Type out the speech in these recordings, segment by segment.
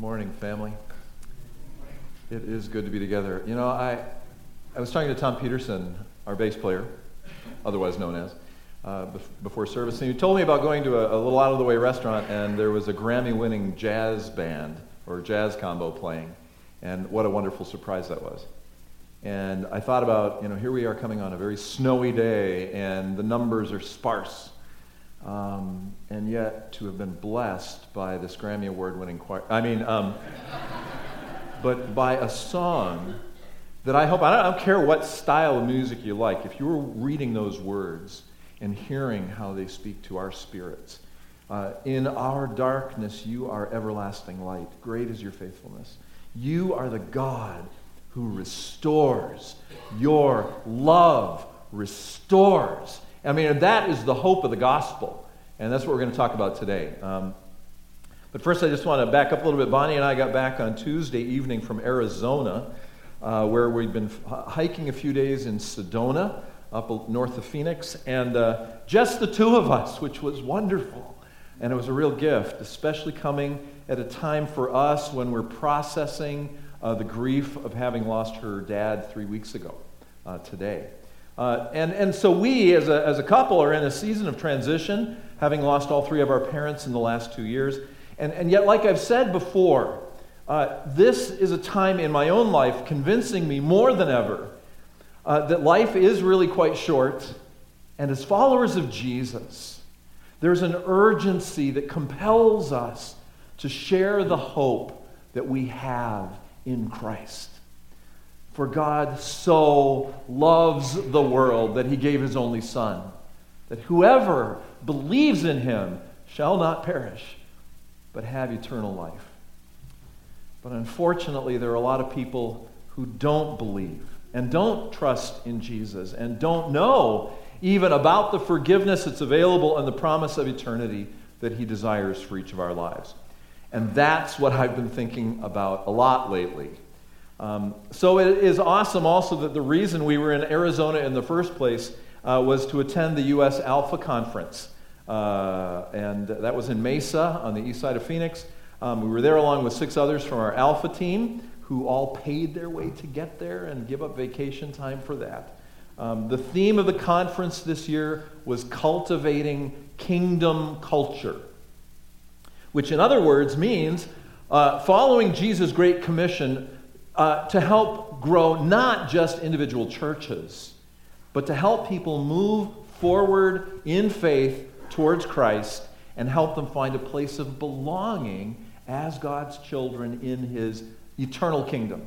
Morning, family. It is good to be together. You know, I was talking to Tom Peterson, our bass player, otherwise known as, before service, and he told me about going to a little out-of-the-way restaurant, and there was a Grammy-winning jazz band, or jazz combo playing, and what a wonderful surprise that was. And I thought about, here we are coming on a very snowy day, and the numbers are sparse. And yet to have been blessed by this Grammy Award-winning choir, but by a song that I hope, I don't care what style of music you like, if you were reading those words and hearing how they speak to our spirits, in our darkness you are everlasting light, great is your faithfulness. You are the God who restores. Your love restores. That is the hope of the gospel. And that's what we're going to talk about today. But first, I just want to back up a little bit. Bonnie and I got back on Tuesday evening from Arizona, where we'd been hiking a few days in Sedona, up north of Phoenix, and just the two of us, which was wonderful. And it was a real gift, especially coming at a time for us when we're processing the grief of having lost her dad 3 weeks ago today. And so we, as a couple, are in a season of transition, having lost all three of our parents in the last 2 years. And yet, like I've said before, this is a time in my own life convincing me more than ever that life is really quite short. And as followers of Jesus, there's an urgency that compels us to share the hope that we have in Christ. For God so loves the world that he gave his only Son, that whoever believes in him shall not perish, but have eternal life. But unfortunately, there are a lot of people who don't believe and don't trust in Jesus and don't know even about the forgiveness that's available and the promise of eternity that he desires for each of our lives. And that's what I've been thinking about a lot lately. So it is awesome also that the reason we were in Arizona in the first place was to attend the U.S. Alpha Conference. And that was in Mesa on the east side of Phoenix. We were there along with 6 others from our Alpha team who all paid their way to get there and give up vacation time for that. The theme of the conference this year was cultivating kingdom culture, which in other words means following Jesus' Great Commission to help grow not just individual churches, but to help people move forward in faith towards Christ and help them find a place of belonging as God's children in his eternal kingdom.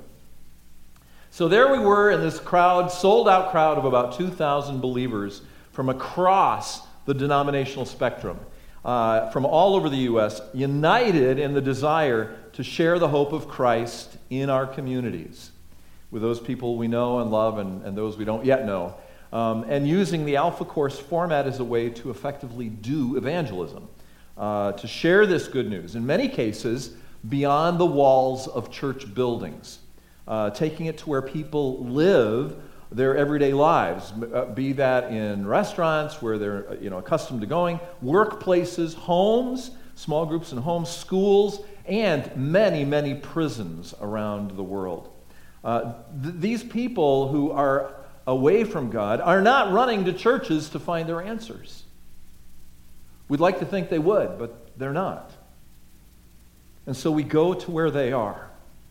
So there we were in this crowd, sold-out crowd of about 2,000 believers from across the denominational spectrum, from all over the U.S., united in the desire to share the hope of Christ in our communities with those people we know and love and those we don't yet know, and using the Alpha Course format as a way to effectively do evangelism, to share this good news, in many cases beyond the walls of church buildings, taking it to where people live their everyday lives, be that in restaurants where they're accustomed to going, workplaces, homes, small groups in homes, schools, and many, many prisons around the world. These people who are away from God are not running to churches to find their answers. We'd like to think they would, but they're not. And so we go to where they are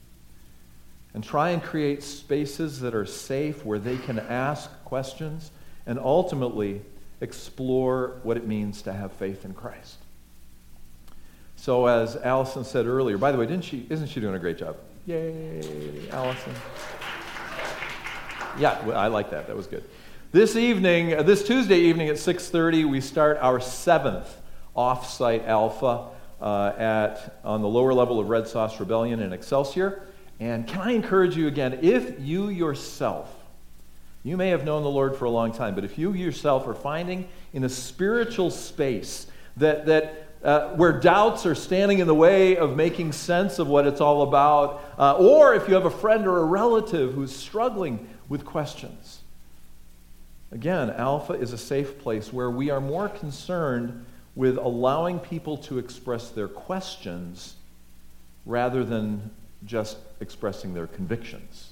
and try and create spaces that are safe where they can ask questions and ultimately explore what it means to have faith in Christ. So as Allison said earlier, by the way, isn't she doing a great job? Yay, Allison. Yeah, I like that. That was good. This Tuesday evening at 6:30, we start our 7th off-site Alpha on the lower level of Red Sauce Rebellion in Excelsior. And can I encourage you again, if you yourself, you may have known the Lord for a long time, but if you yourself are finding in a spiritual space where doubts are standing in the way of making sense of what it's all about, or if you have a friend or a relative who's struggling with questions, again, Alpha is a safe place where we are more concerned with allowing people to express their questions rather than just expressing their convictions.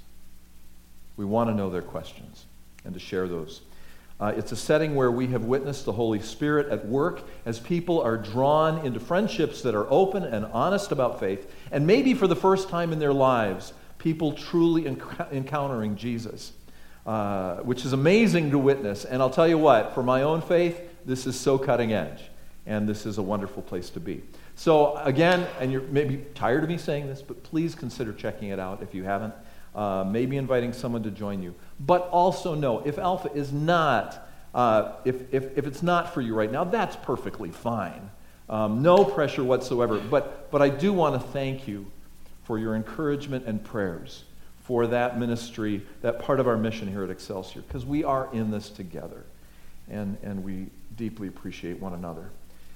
We want to know their questions and to share those. It's a setting where we have witnessed the Holy Spirit at work as people are drawn into friendships that are open and honest about faith, and maybe for the first time in their lives, people truly encountering Jesus, which is amazing to witness. And I'll tell you what, for my own faith, this is so cutting edge, and this is a wonderful place to be. So again, and you're maybe tired of me saying this, but please consider checking it out if you haven't. Maybe inviting someone to join you. But also know, if Alpha is not, if it's not for you right now, that's perfectly fine. No pressure whatsoever. But I do want to thank you for your encouragement and prayers for that ministry, that part of our mission here at Excelsior, because we are in this together, and we deeply appreciate one another.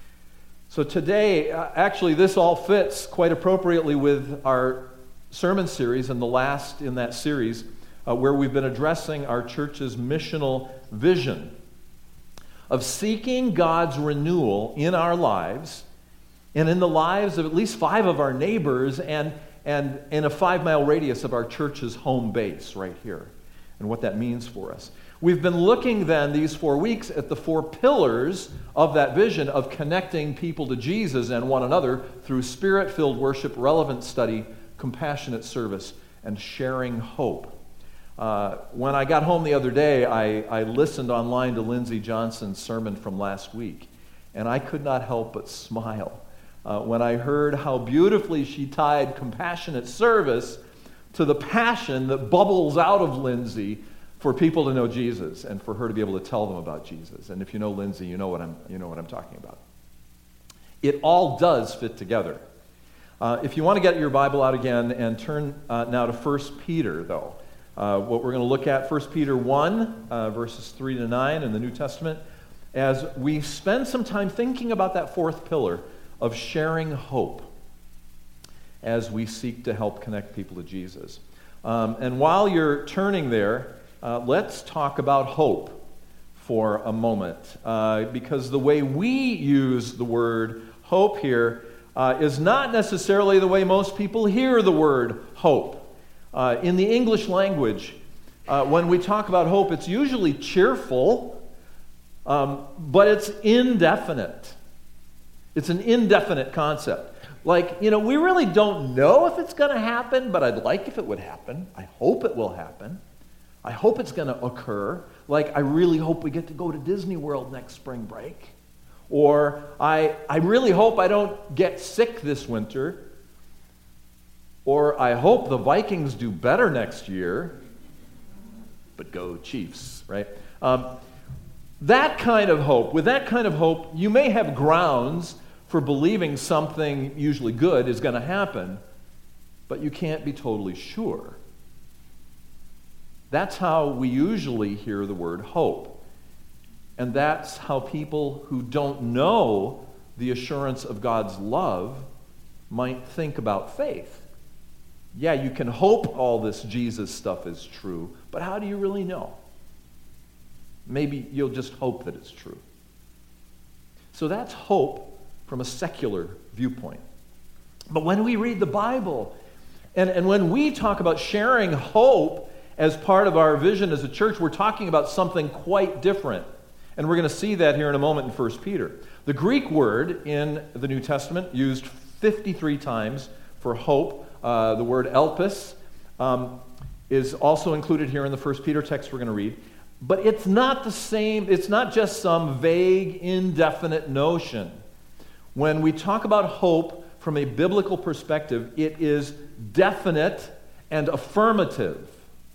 So today, actually, this all fits quite appropriately with our sermon series and the last in that series, where we've been addressing our church's missional vision of seeking God's renewal in our lives and in the lives of at least 5 of our neighbors and in a 5-mile radius of our church's home base right here, and what that means for us. We've been looking then these 4 weeks at the 4 pillars of that vision of connecting people to Jesus and one another through spirit-filled worship, relevant study, compassionate service, and sharing hope. When I got home the other day, I listened online to Lindsey Johnson's sermon from last week, and I could not help but smile when I heard how beautifully she tied compassionate service to the passion that bubbles out of Lindsey for people to know Jesus and for her to be able to tell them about Jesus. And if you know Lindsey, you know what I'm talking about. It all does fit together. If you want to get your Bible out again and turn now to 1 Peter, though, what we're going to look at, 1 Peter 1, verses 3 to 9 in the New Testament, as we spend some time thinking about that 4th pillar of sharing hope as we seek to help connect people to Jesus. And while you're turning there, let's talk about hope for a moment, because the way we use the word hope here is not necessarily the way most people hear the word hope. In the English language, when we talk about hope, it's usually cheerful, but it's indefinite. It's an indefinite concept. Like, we really don't know if it's going to happen, but I'd like if it would happen. I hope it will happen. I hope it's going to occur. Like, I really hope we get to go to Disney World next spring break. Or, I really hope I don't get sick this winter. Or, I hope the Vikings do better next year. But go Chiefs, right? That kind of hope, with that kind of hope, you may have grounds for believing something usually good is going to happen, but you can't be totally sure. That's how we usually hear the word hope. And that's how people who don't know the assurance of God's love might think about faith. Yeah, you can hope all this Jesus stuff is true, but how do you really know? Maybe you'll just hope that it's true. So that's hope from a secular viewpoint. But when we read the Bible, and when we talk about sharing hope as part of our vision as a church, we're talking about something quite different. And we're going to see that here in a moment in 1 Peter. The Greek word in the New Testament used 53 times for hope, the word elpis, is also included here in the 1 Peter text we're going to read. But it's not the same, it's not just some vague, indefinite notion. When we talk about hope from a biblical perspective, it is definite and affirmative.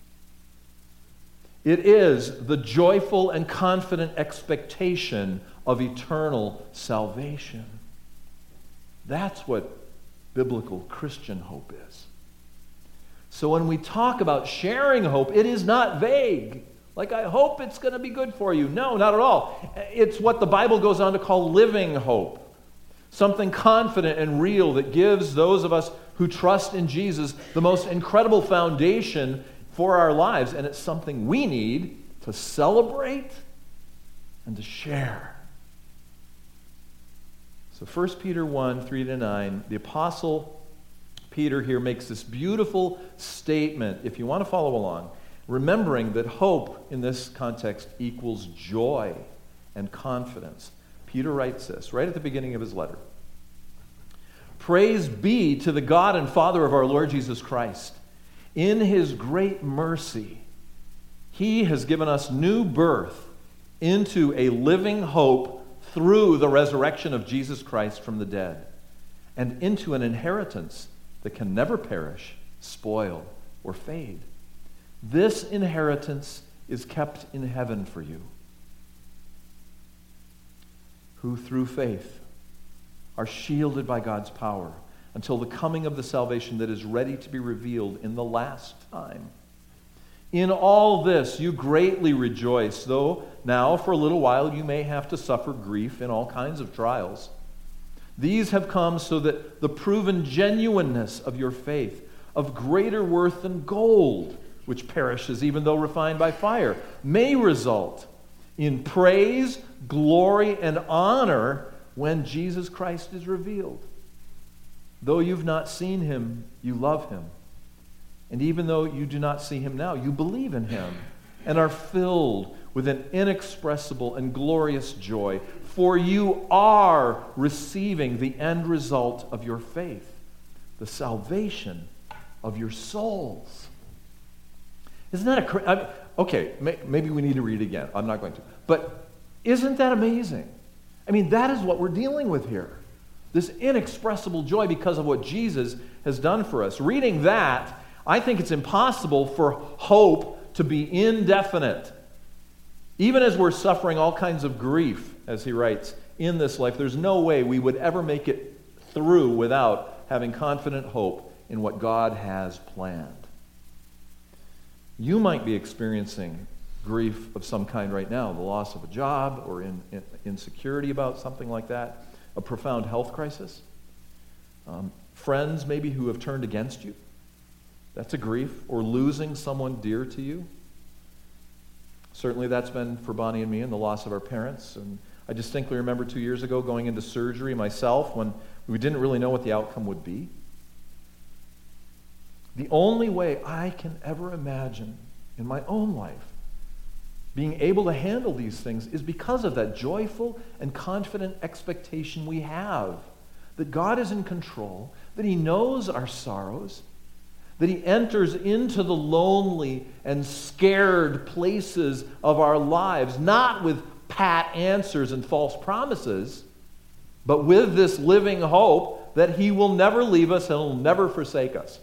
It is the joyful and confident expectation of eternal salvation. That's what biblical Christian hope is. So when we talk about sharing hope, it is not vague. Like, I hope it's going to be good for you. No, not at all. It's what the Bible goes on to call living hope. Something confident and real that gives those of us who trust in Jesus the most incredible foundation for our lives. And it's something we need to celebrate and to share. So 1 Peter 1, 3 to 9, the apostle Peter here makes this beautiful statement, if you want to follow along, remembering that hope in this context equals joy and confidence. Peter writes this right at the beginning of his letter. Praise be to the God and Father of our Lord Jesus Christ. In his great mercy, he has given us new birth into a living hope through the resurrection of Jesus Christ from the dead, and into an inheritance that can never perish, spoil, or fade. This inheritance is kept in heaven for you, who through faith are shielded by God's power until the coming of the salvation that is ready to be revealed in the last time. In all this you greatly rejoice, though now for a little while you may have to suffer grief in all kinds of trials. These have come so that the proven genuineness of your faith, of greater worth than gold, which perishes even though refined by fire, may result in praise, glory, and honor when Jesus Christ is revealed. Though you've not seen him, you love him. And even though you do not see him now, you believe in him and are filled with an inexpressible and glorious joy, for you are receiving the end result of your faith, the salvation of your souls. Isn't that okay, maybe we need to read it again. I'm not going to. But isn't that amazing? I mean, that is what we're dealing with here. This inexpressible joy because of what Jesus has done for us. Reading that, I think it's impossible for hope to be indefinite. Even as we're suffering all kinds of grief, as he writes, in this life, there's no way we would ever make it through without having confident hope in what God has planned. You might be experiencing grief of some kind right now, the loss of a job or insecurity about something like that, a profound health crisis, friends maybe who have turned against you. That's a grief. Or losing someone dear to you. Certainly that's been for Bonnie and me, and the loss of our parents. And I distinctly remember 2 years ago going into surgery myself when we didn't really know what the outcome would be. The only way I can ever imagine in my own life being able to handle these things is because of that joyful and confident expectation we have that God is in control, that he knows our sorrows, that he enters into the lonely and scared places of our lives, not with pat answers and false promises, but with this living hope that he will never leave us and will never forsake us.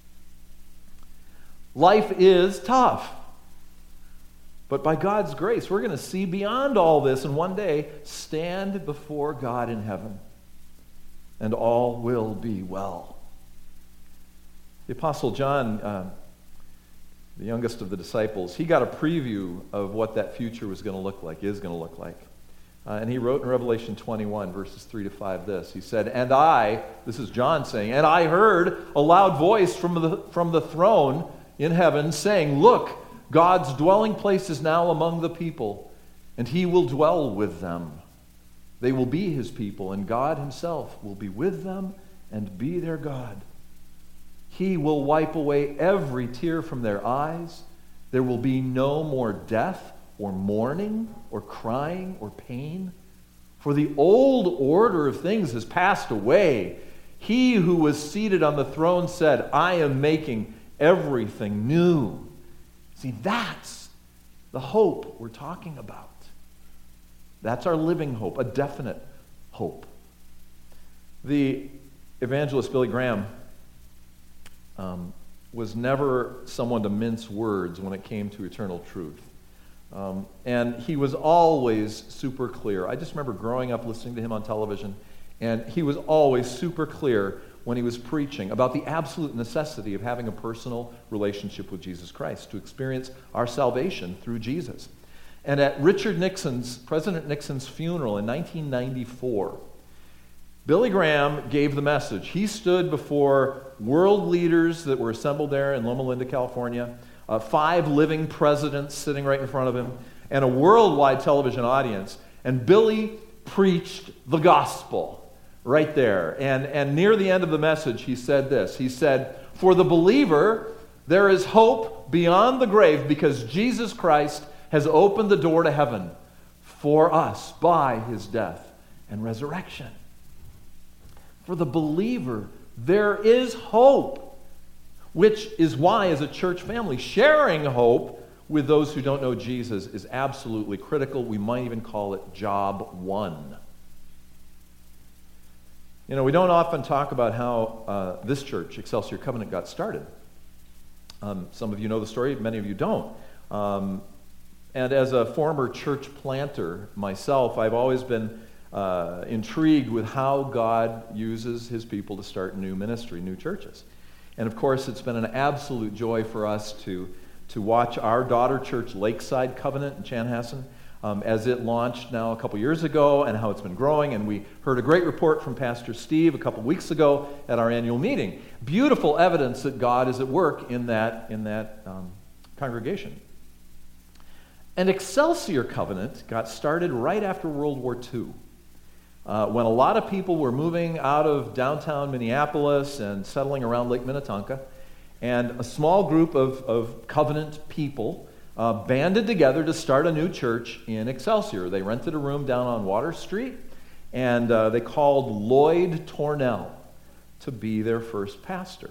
Life is tough. But by God's grace, we're going to see beyond all this and one day stand before God in heaven. And all will be well. The Apostle John, the youngest of the disciples, he got a preview of what that future was going to look like, is going to look like. And he wrote in Revelation 21, verses 3 to 5 this. He said, this is John saying, and I heard a loud voice from the throne in heaven saying, look, God's dwelling place is now among the people, and he will dwell with them. They will be his people, and God himself will be with them and be their God. He will wipe away every tear from their eyes. There will be no more death or mourning or crying or pain, for the old order of things has passed away. He who was seated on the throne said, I am making everything new. See, that's the hope we're talking about. That's our living hope, a definite hope. The evangelist Billy Graham was never someone to mince words when it came to eternal truth. And he was always super clear. I just remember growing up listening to him on television, and he was always super clear when he was preaching about the absolute necessity of having a personal relationship with Jesus Christ to experience our salvation through Jesus. And at President Nixon's funeral in 1994, Billy Graham gave the message. He stood before world leaders that were assembled there in Loma Linda, California, 5 living presidents sitting right in front of him, and a worldwide television audience. And Billy preached the gospel, right there. And near the end of the message, he said this. He said, "For the believer, there is hope beyond the grave because Jesus Christ has opened the door to heaven for us by his death and resurrection." For the believer, there is hope, which is why, as a church family, sharing hope with those who don't know Jesus is absolutely critical. We might even call it job one. You know, we don't often talk about how this church, Excelsior Covenant, got started. Some of you know the story, many of you don't. And as a former church planter myself, I've always been intrigued with how God uses his people to start new ministry, new churches. And of course, it's been an absolute joy for us to watch our daughter church, Lakeside Covenant in Chanhassen, as it launched now a couple years ago, and how it's been growing. And we heard a great report from Pastor Steve a couple weeks ago at our annual meeting. Beautiful evidence that God is at work in that congregation. And Excelsior Covenant got started right after World War II, when a lot of people were moving out of downtown Minneapolis and settling around Lake Minnetonka. And a small group of Covenant people banded together to start a new church in Excelsior. They rented a room down on Water Street, and they called Lloyd Tornell to be their first pastor.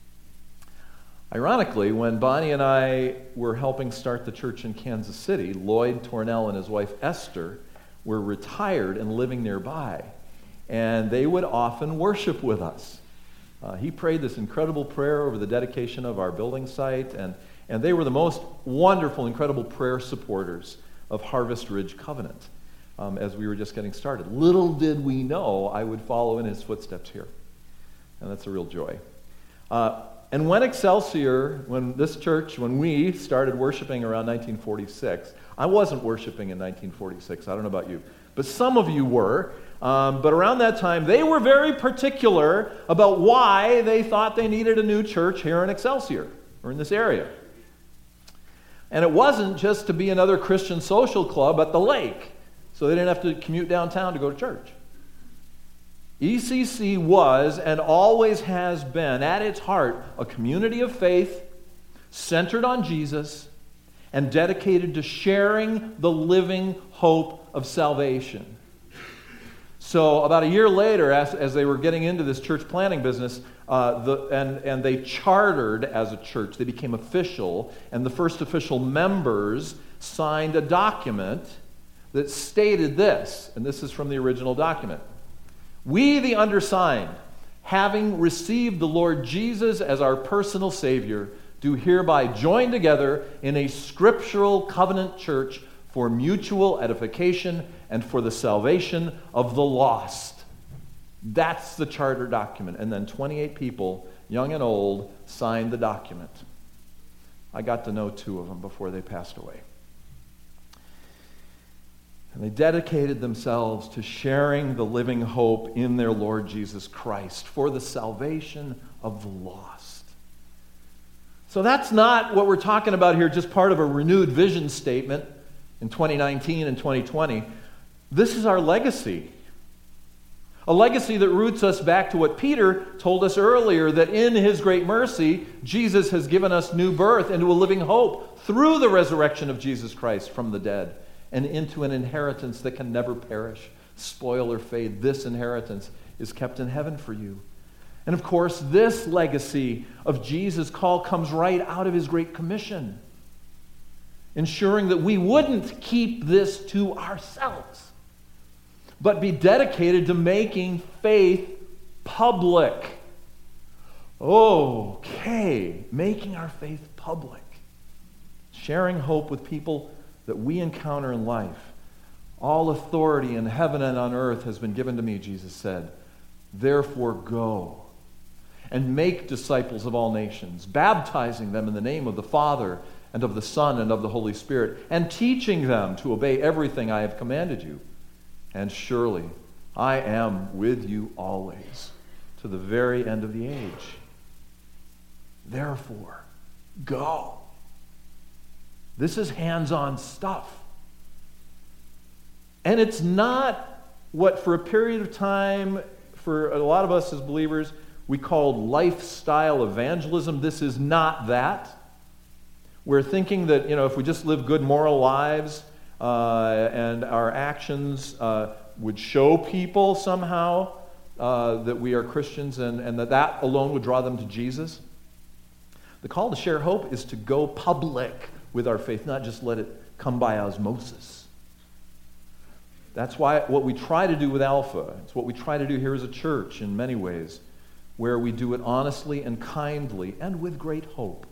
Ironically, when Bonnie and I were helping start the church in Kansas City, Lloyd Tornell and his wife Esther were retired and living nearby, and they would often worship with us. He prayed this incredible prayer over the dedication of our building site, and they were the most wonderful, incredible prayer supporters of Harvest Ridge Covenant as we were just getting started. Little did we know I would follow in his footsteps here, and that's a real joy. And when Excelsior, when we started worshiping around 1946, I wasn't worshiping in 1946, I don't know about you, but some of you were. But around that time, they were very particular about why they thought they needed a new church here in Excelsior, or in this area. And it wasn't just to be another Christian social club at the lake, so they didn't have to commute downtown to go to church. ECC was and always has been, at its heart, a community of faith centered on Jesus and dedicated to sharing the living hope of salvation. So about a year later, as they were getting into this church planning business, and they chartered as a church, they became official, and the first official members signed a document that stated this, and this is from the original document. "We, the undersigned, having received the Lord Jesus as our personal Savior, do hereby join together in a scriptural covenant church for mutual edification and for the salvation of the lost." That's the charter document. And then 28 people, young and old, signed the document. I got to know 2 of them before they passed away. And they dedicated themselves to sharing the living hope in their Lord Jesus Christ for the salvation of the lost. So that's not what we're talking about here, just part of a renewed vision statement in 2019 and 2020. This is our legacy. A legacy that roots us back to what Peter told us earlier, that in his great mercy, Jesus has given us new birth into a living hope through the resurrection of Jesus Christ from the dead, and into an inheritance that can never perish, spoil, or fade. This inheritance is kept in heaven for you. And of course, this legacy of Jesus' call comes right out of his Great Commission, ensuring that we wouldn't keep this to ourselves, but be dedicated to making faith public. Okay, making our faith public. Sharing hope with people that we encounter in life. "All authority in heaven and on earth has been given to me," Jesus said. "Therefore go and make disciples of all nations, baptizing them in the name of the Father and of the Son and of the Holy Spirit, and teaching them to obey everything I have commanded you. And surely I am with you always, to the very end of the age. Therefore, go." This is hands-on stuff. And it's not what for a period of time for a lot of us as believers, we call lifestyle evangelism. This is not that. We're thinking that, if we just live good moral lives and our actions would show people somehow that we are Christians and that alone would draw them to Jesus. The call to share hope is to go public with our faith, not just let it come by osmosis. That's what we try to do with Alpha. It's what we try to do here as a church in many ways, where we do it honestly and kindly and with great hope.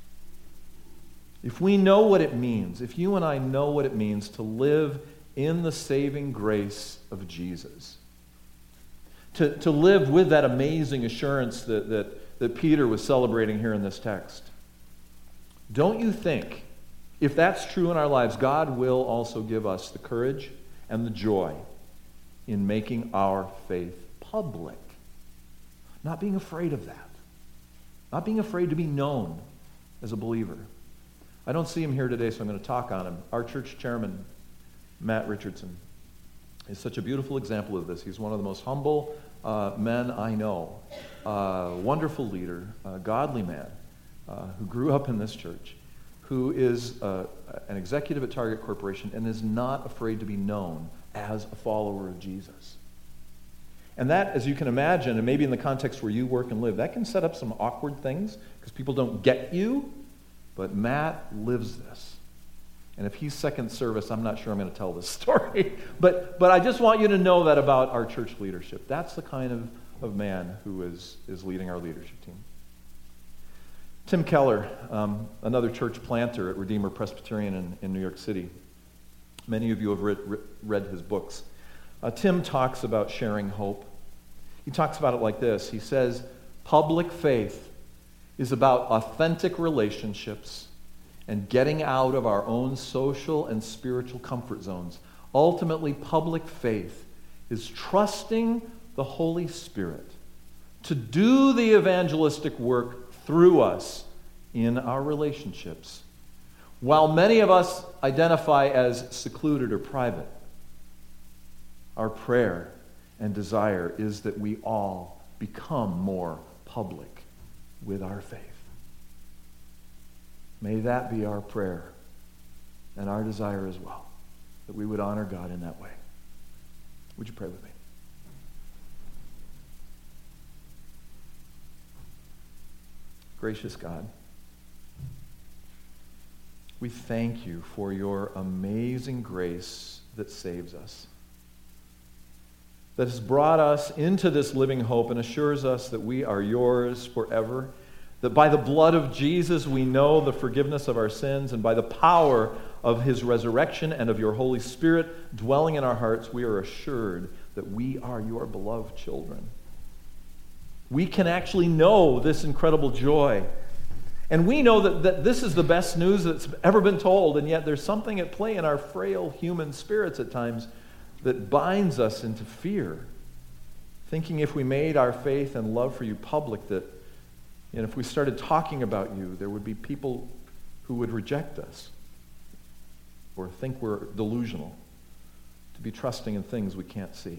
If we know what it means, if you and I know what it means to live in the saving grace of Jesus, to live with that amazing assurance that Peter was celebrating here in this text, don't you think, if that's true in our lives, God will also give us the courage and the joy in making our faith public? Not being afraid of that. Not being afraid to be known as a believer. I don't see him here today, so I'm going to talk on him. Our church chairman, Matt Richardson, is such a beautiful example of this. He's one of the most humble men I know. Wonderful leader, godly man, who grew up in this church, who is an executive at Target Corporation and is not afraid to be known as a follower of Jesus. And that, as you can imagine, and maybe in the context where you work and live, that can set up some awkward things because people don't get you, but Matt lives this. And if he's second service, I'm not sure I'm going to tell this story. But I just want you to know that about our church leadership. That's the kind of man who is leading our leadership team. Tim Keller, another church planter at Redeemer Presbyterian in New York City. Many of you have read his books. Tim talks about sharing hope. He talks about it like this. He says, public faith is about authentic relationships and getting out of our own social and spiritual comfort zones. Ultimately, public faith is trusting the Holy Spirit to do the evangelistic work through us in our relationships. While many of us identify as secluded or private, our prayer and desire is that we all become more public with our faith. May that be our prayer and our desire as well, that we would honor God in that way. Would you pray with me? Gracious God, we thank you for your amazing grace that saves us, that has brought us into this living hope and assures us that we are yours forever, that by the blood of Jesus we know the forgiveness of our sins, and by the power of his resurrection and of your Holy Spirit dwelling in our hearts, we are assured that we are your beloved children. We can actually know this incredible joy. And we know that this is the best news that's ever been told, and yet there's something at play in our frail human spirits at times that binds us into fear, thinking if we made our faith and love for you public, that if we started talking about you, there would be people who would reject us or think we're delusional to be trusting in things we can't see.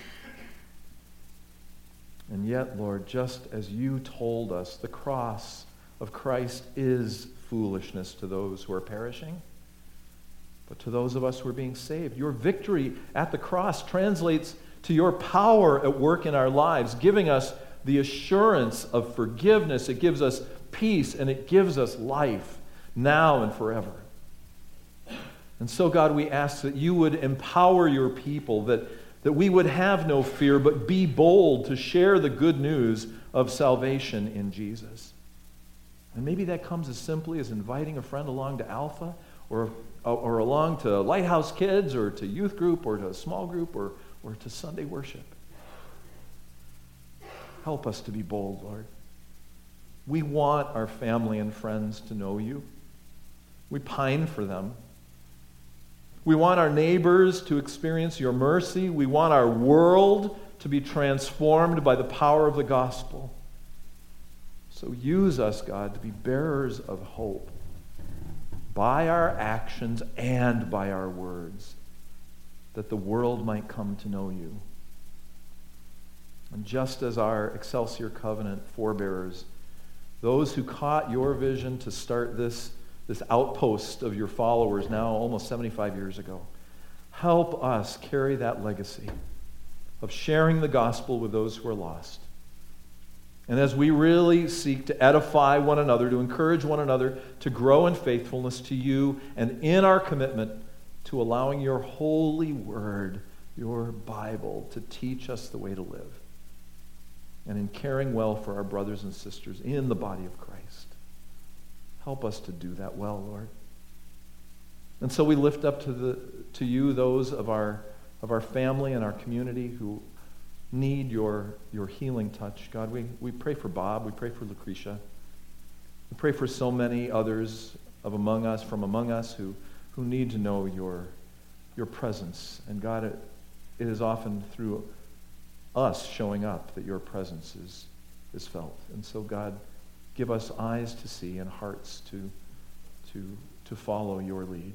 And yet, Lord, just as you told us, the cross of Christ is foolishness to those who are perishing, but to those of us who are being saved. Your victory at the cross translates to your power at work in our lives, giving us the assurance of forgiveness. It gives us peace, and it gives us life now and forever. And so, God, we ask that you would empower your people, that we would have no fear, but be bold to share the good news of salvation in Jesus. And maybe that comes as simply as inviting a friend along to Alpha, or along to Lighthouse Kids, or to youth group, or to a small group, or to Sunday worship. Help us to be bold, Lord. We want our family and friends to know you. We pine for them. We want our neighbors to experience your mercy. We want our world to be transformed by the power of the gospel. So use us, God, to be bearers of hope by our actions and by our words, that the world might come to know you. And just as our Excelsior Covenant forebearers, those who caught your vision to start this outpost of your followers now almost 75 years ago, help us carry that legacy of sharing the gospel with those who are lost. And as we really seek to edify one another, to encourage one another to grow in faithfulness to you, and in our commitment to allowing your holy word, your Bible, to teach us the way to live, and in caring well for our brothers and sisters in the body of Christ. Help us to do that well, Lord. And so we lift up to you those of our family and our community who need your healing touch. God, we pray for Bob. We pray for Lucretia. We pray for so many others from among us who need to know your presence. And God, it is often through us showing up that your presence is felt. And so, God, give us eyes to see and hearts to follow your lead.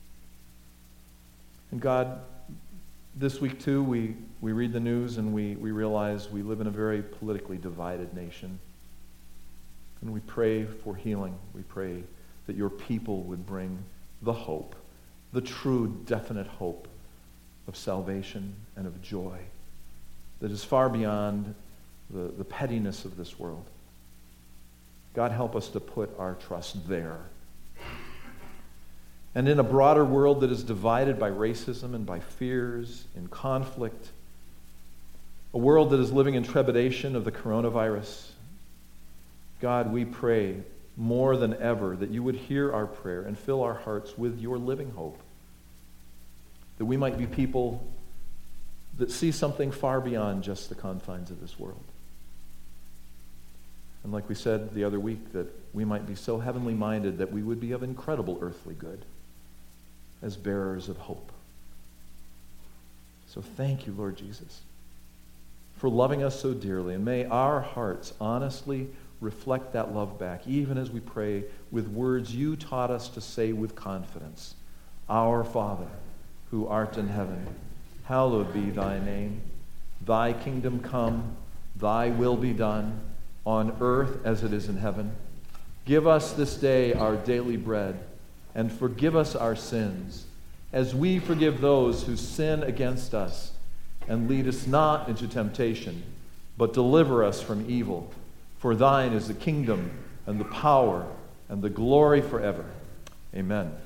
And God, this week too, we read the news and we realize we live in a very politically divided nation. And we pray for healing. We pray that your people would bring the hope, the true, definite hope of salvation and of joy that is far beyond the pettiness of this world. God, help us to put our trust there. And in a broader world that is divided by racism and by fears and conflict, a world that is living in trepidation of the coronavirus, God, we pray more than ever that you would hear our prayer and fill our hearts with your living hope, that we might be people that see something far beyond just the confines of this world. And like we said the other week, that we might be so heavenly minded that we would be of incredible earthly good as bearers of hope. So thank you, Lord Jesus, for loving us so dearly. And may our hearts honestly reflect that love back, even as we pray with words you taught us to say with confidence. Our Father, who art in heaven, hallowed be thy name. Thy kingdom come, thy will be done, on earth as it is in heaven. Give us this day our daily bread, and forgive us our sins, as we forgive those who sin against us. And lead us not into temptation, but deliver us from evil. For thine is the kingdom, and the power, and the glory forever. Amen.